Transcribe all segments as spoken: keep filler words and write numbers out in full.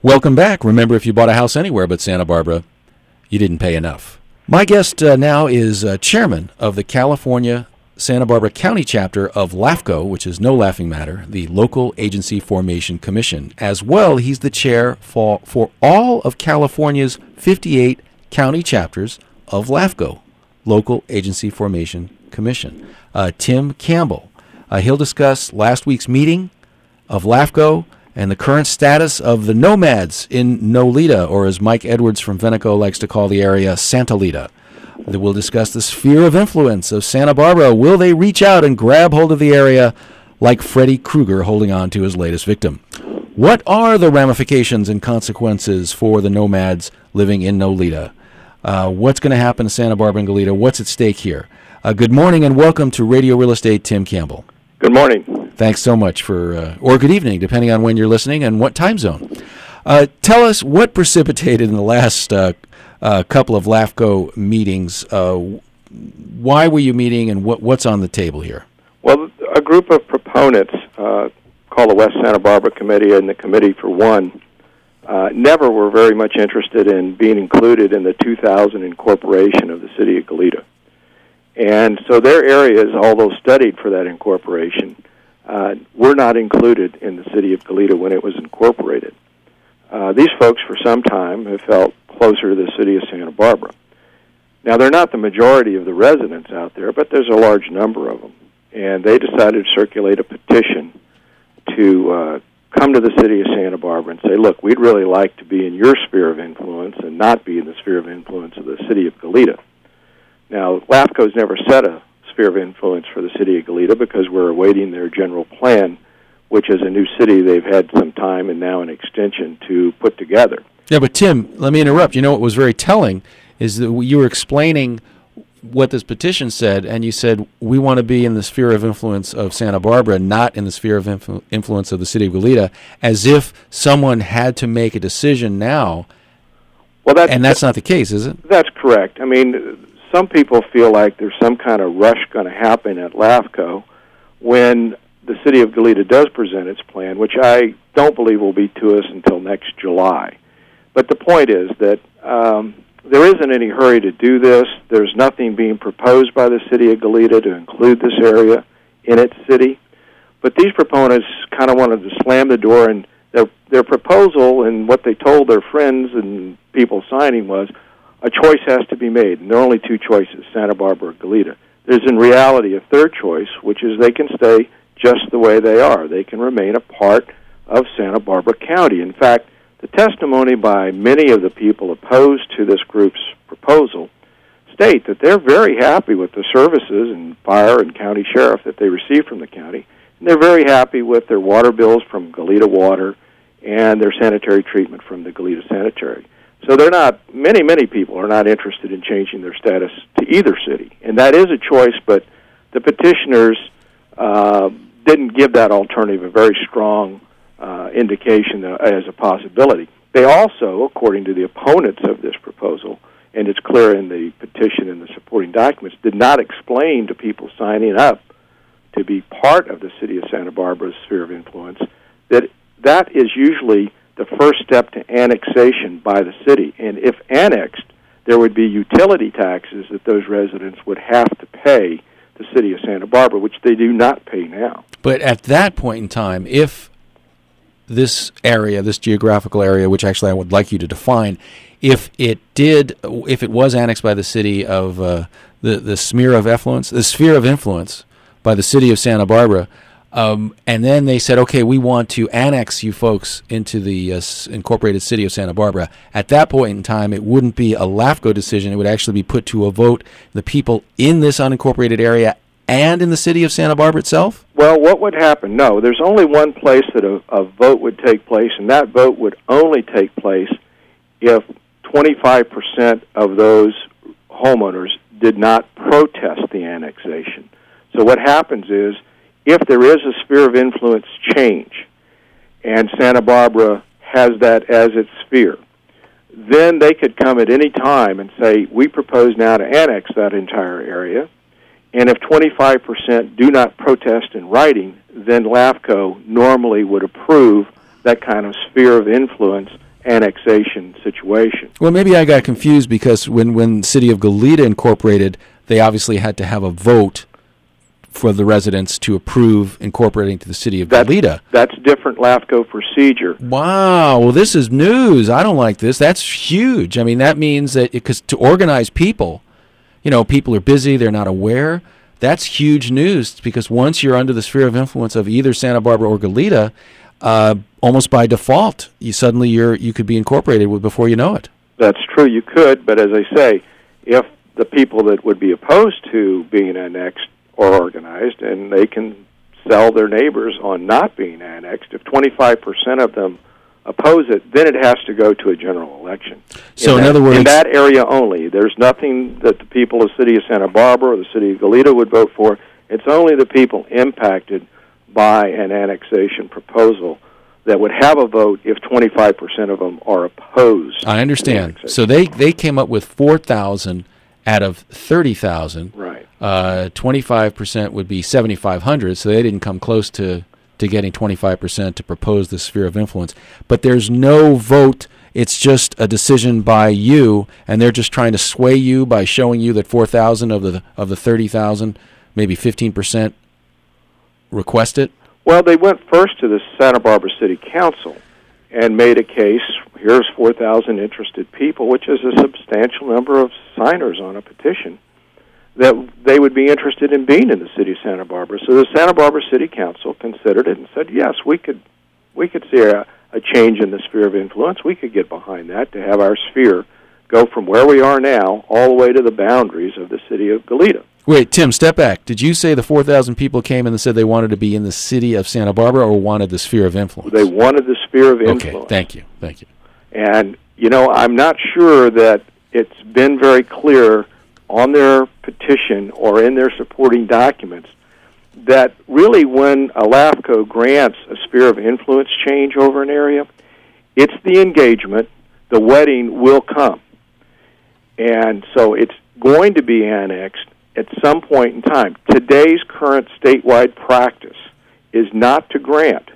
Welcome back. Remember, if you bought a house anywhere but Santa Barbara, you didn't pay enough. My guest uh, now is uh, chairman of the California Santa Barbara County chapter of LAFCO, which is No Laughing Matter, the Local Agency Formation Commission. As well, he's the chair for, for all of California's fifty-eight county chapters of LAFCO, Local Agency Formation Commission. Uh, Tim Campbell. Uh, he'll discuss last week's meeting of LAFCO and the current status of the nomads in Nolita, or as Mike Edwards from Veneco likes to call the area, Santalita. We'll discuss the sphere of influence of Santa Barbara. Will they reach out and grab hold of the area like Freddy Krueger holding on to his latest victim? What are the ramifications and consequences for the nomads living in Nolita? Uh, what's going to happen to Santa Barbara and Goleta? What's at stake here? Uh, good morning and welcome to Radio Real Estate, Tim Campbell. Good morning. Thanks so much for, uh, or good evening, depending on when you're listening and what time zone. Uh, tell us what precipitated in the last uh, uh, couple of LAFCO meetings. Uh, why were you meeting and what, what's on the table here? Well, a group of proponents uh, called the West Santa Barbara Committee and the Committee for One uh, never were very much interested in being included in the two thousand incorporation of the city of Goleta. And so their areas, although studied for that incorporation, uh, were not included in the city of Goleta when it was incorporated. Uh, these folks, for some time, have felt closer to the city of Santa Barbara. Now, they're not the majority of the residents out there, but there's a large number of them. And they decided to circulate a petition to uh, come to the city of Santa Barbara and say, look, we'd really like to be in your sphere of influence and not be in the sphere of influence of the city of Goleta. Now, LAFCO's never set a sphere of influence for the city of Goleta because we're awaiting their general plan, which is a new city they've had some time and now an extension to put together. Yeah, but Tim, let me interrupt. You know what was very telling is that you were explaining what this petition said, and you said we want to be in the sphere of influence of Santa Barbara, not in the sphere of influ- influence of the city of Goleta, as if someone had to make a decision now. Well, that's, and that's not the case, is it? That's correct. I mean, some people feel like there's some kind of rush going to happen at LAFCO when the city of Goleta does present its plan, which I don't believe will be to us until next July. But the point is that um, there isn't any hurry to do this. There's nothing being proposed by the city of Goleta to include this area in its city. But these proponents kind of wanted to slam the door, and their, their proposal and what they told their friends and people signing was, a choice has to be made, and there are only two choices, Santa Barbara or Goleta. There's in reality a third choice, which is they can stay just the way they are. They can remain a part of Santa Barbara County. In fact, the testimony by many of the people opposed to this group's proposal state that they're very happy with the services and fire and county sheriff that they receive from the county, and they're very happy with their water bills from Goleta Water and their sanitary treatment from the Goleta Sanitary. So they're not, many, many people are not interested in changing their status to either city. And that is a choice, but the petitioners uh, didn't give that alternative a very strong uh, indication as a possibility. They also, according to the opponents of this proposal, and it's clear in the petition and the supporting documents, did not explain to people signing up to be part of the city of Santa Barbara's sphere of influence that that is usually the first step to annexation by the city. And if annexed, there would be utility taxes that those residents would have to pay the city of Santa Barbara, which they do not pay now. But at that point in time, if this area, this geographical area, which actually I would like you to define, if it did, if it was annexed by the city of uh, the the sphere of influence, the sphere of influence by the city of Santa Barbara, Um, and then they said, okay, we want to annex you folks into the uh, incorporated city of Santa Barbara. At that point in time, it wouldn't be a LAFCO decision. It would actually be put to a vote, the people in this unincorporated area and in the city of Santa Barbara itself? Well, what would happen? No, there's only one place that a, a vote would take place, and that vote would only take place if twenty-five percent of those homeowners did not protest the annexation. So what happens is, if there is a sphere of influence change, and Santa Barbara has that as its sphere, then they could come at any time and say, we propose now to annex that entire area, and if twenty-five percent do not protest in writing, then LAFCO normally would approve that kind of sphere of influence annexation situation. Well, maybe I got confused because when, when the city of Goleta incorporated, they obviously had to have a vote for the residents to approve incorporating to the city of That's, Goleta. That's different LAFCO procedure. Wow. Well, this is news. I don't like this. That's huge. I mean, that means that because to organize people, you know, people are busy, they're not aware. That's huge news because once you're under the sphere of influence of either Santa Barbara or Goleta, uh, almost by default, you suddenly you're you could be incorporated with before you know it. That's true. You could, but as I say, if the people that would be opposed to being annexed or organized, and they can sell their neighbors on not being annexed. If twenty-five percent of them oppose it, then it has to go to a general election. So in, in that, other words... in that area only. There's nothing that the people of the city of Santa Barbara or the city of Goleta would vote for. It's only the people impacted by an annexation proposal that would have a vote if twenty-five percent of them are opposed. I understand. So they, they came up with four thousand out of thirty thousand. Right. Uh, twenty-five percent would be seventy-five hundred, so they didn't come close to, to getting twenty-five percent to propose the sphere of influence. But there's no vote. It's just a decision by you, and they're just trying to sway you by showing you that four thousand of the of the thirty thousand, maybe fifteen percent request it? Well, they went first to the Santa Barbara City Council and made a case, here's four thousand interested people, which is a substantial number of signers on a petition, that they would be interested in being in the city of Santa Barbara. So the Santa Barbara City Council considered it and said, yes, we could we could see a, a change in the sphere of influence. We could get behind that to have our sphere go from where we are now all the way to the boundaries of the city of Goleta. Wait, Tim, step back. Did you say the four thousand people came and said they wanted to be in the city of Santa Barbara or wanted the sphere of influence? They wanted the sphere of influence. Okay, thank you, thank you. And, you know, I'm not sure that it's been very clear on their petition or in their supporting documents that really when a LAFCO grants a sphere of influence change over an area, it's the engagement, the wedding will come. And so it's going to be annexed at some point in time. Today's current statewide practice is not to grant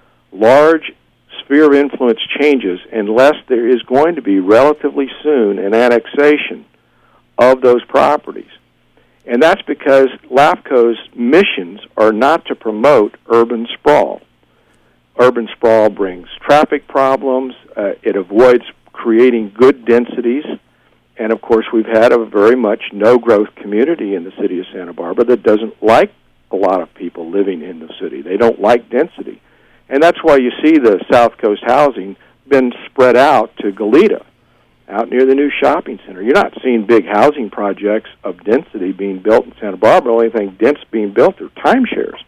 large sphere of influence changes unless there is going to be relatively soon an annexation of those properties. And that's because LAFCO's missions are not to promote urban sprawl. Urban sprawl brings traffic problems. Uh, it avoids creating good densities. And, of course, we've had a very much no-growth community in the city of Santa Barbara that doesn't like a lot of people living in the city. They don't like density. And that's why you see the South Coast housing been spread out to Goleta, out near the new shopping center. You're not seeing big housing projects of density being built in Santa Barbara. The only thing dense being built are timeshares.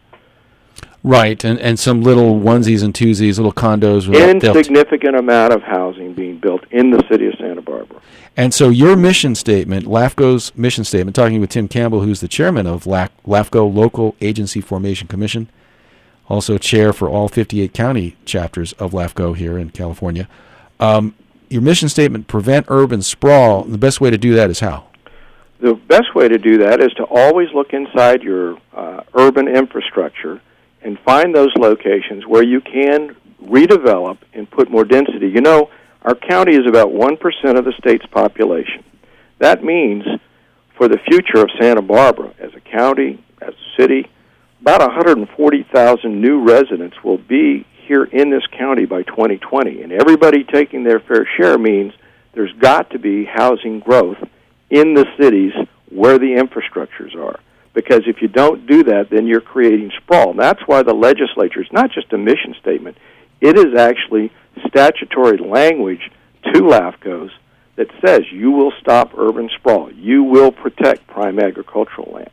Right, and, and some little onesies and twosies, little condos. Insignificant amount of housing being built in the city of Santa Barbara. And so your mission statement, LAFCO's mission statement, talking with Tim Campbell, who's the chairman of LAFCO, Local Agency Formation Commission, also chair for all fifty-eight county chapters of LAFCO here in California. Um, your mission statement, prevent urban sprawl. The best way to do that is how? The best way to do that is to always look inside your uh, urban infrastructure and find those locations where you can redevelop and put more density. You know, our county is about one percent of the state's population. That means for the future of Santa Barbara as a county, as a city, about one hundred forty thousand new residents will be here in this county by twenty twenty. And everybody taking their fair share means there's got to be housing growth in the cities where the infrastructures are. Because if you don't do that, then you're creating sprawl. And that's why the legislature is not just a mission statement. It is actually statutory language to LAFCOs that says you will stop urban sprawl. You will protect prime agricultural land.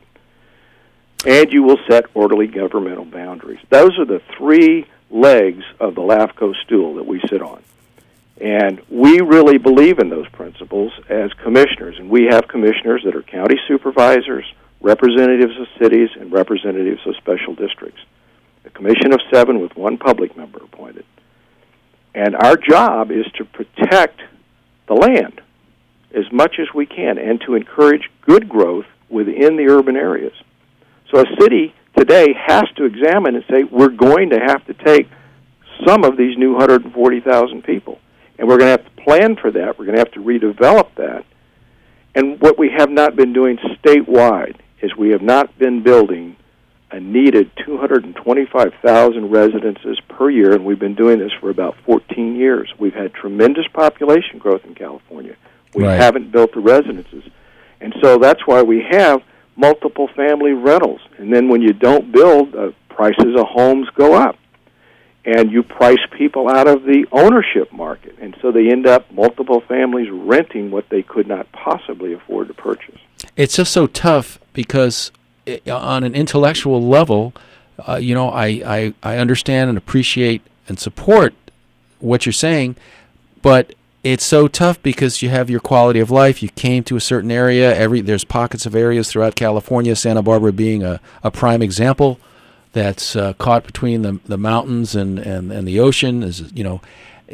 And you will set orderly governmental boundaries. Those are the three legs of the LAFCO stool that we sit on. And we really believe in those principles as commissioners. And we have commissioners that are county supervisors, representatives of cities, and representatives of special districts. A commission of seven with one public member appointed. And our job is to protect the land as much as we can and to encourage good growth within the urban areas. So a city today has to examine and say, we're going to have to take some of these new one hundred forty thousand people. And we're going to have to plan for that. We're going to have to redevelop that. And what we have not been doing statewide is we have not been building a needed two hundred twenty-five thousand residences per year, and we've been doing this for about fourteen years. We've had tremendous population growth in California. We Right. haven't built the residences. And so that's why we have multiple family rentals. And then when you don't build, uh, prices of homes go up. And you price people out of the ownership market. And so they end up, multiple families, renting what they could not possibly afford to purchase. It's just so tough because it, on an intellectual level, uh, you know, I, I, I understand and appreciate and support what you're saying, but it's so tough because you have your quality of life. You came to a certain area. Every there's pockets of areas throughout California, Santa Barbara being a, a prime example, that's uh, caught between the the mountains and, and, and the ocean. Is, you know,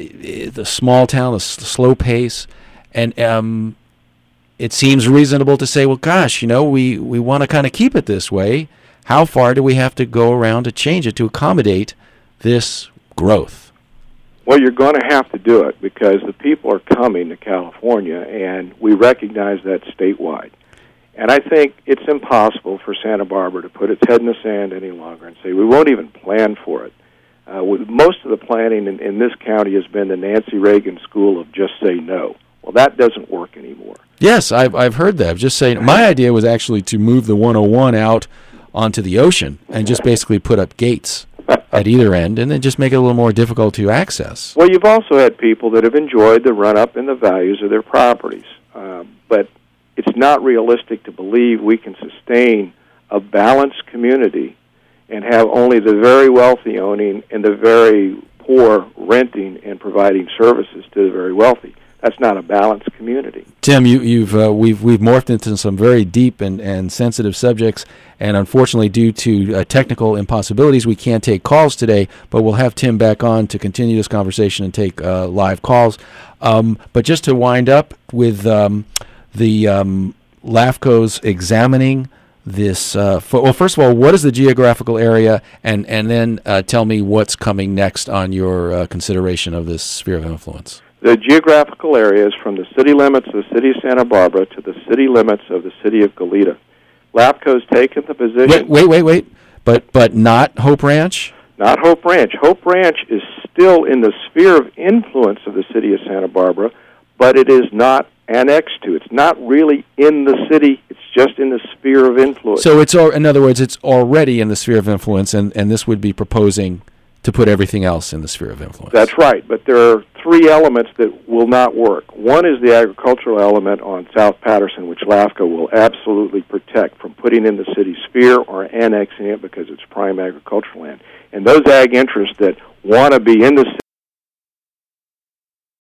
the small town, the slow pace, and um, it seems reasonable to say, well, gosh, you know, we, we want to kind of keep it this way. How far do we have to go around to change it to accommodate this growth? Well, you're going to have to do it because the people are coming to California, and we recognize that statewide. And I think it's impossible for Santa Barbara to put its head in the sand any longer and say we won't even plan for it. Uh, with most of the planning in, in this county has been the Nancy Reagan school of just say no. Well, that doesn't work anymore. Yes, I've I've heard that. I'm just saying, my idea was actually to move the one oh one out onto the ocean and just basically put up gates at either end, and then just make it a little more difficult to access. Well, you've also had people that have enjoyed the run-up in the values of their properties, uh, but it's not realistic to believe we can sustain a balanced community and have only the very wealthy owning and the very poor renting and providing services to the very wealthy. That's not a balanced community. Tim, you, you've uh, we've we've morphed into some very deep and, and sensitive subjects, and unfortunately, due to uh, technical impossibilities, we can't take calls today. But we'll have Tim back on to continue this conversation and take uh, live calls. Um, but just to wind up with um, the um, LAFCO's examining this. Uh, for, well, first of all, what is the geographical area, and and then uh, tell me what's coming next on your uh, consideration of this sphere of influence. The geographical area is from the city limits of the city of Santa Barbara to the city limits of the city of Goleta. LAFCO's taken the position... Wait, wait, wait, wait. But but not Hope Ranch? Not Hope Ranch. Hope Ranch is still in the sphere of influence of the city of Santa Barbara, but it is not annexed to. It's not really in the city. It's just in the sphere of influence. So it's, in other words, it's already in the sphere of influence, and, and this would be proposing to put everything else in the sphere of influence. That's right, but there are three elements that will not work. One is the agricultural element on South Patterson, which LAFCO will absolutely protect from putting in the city sphere or annexing it because it's prime agricultural land. And those ag interests that want to be in the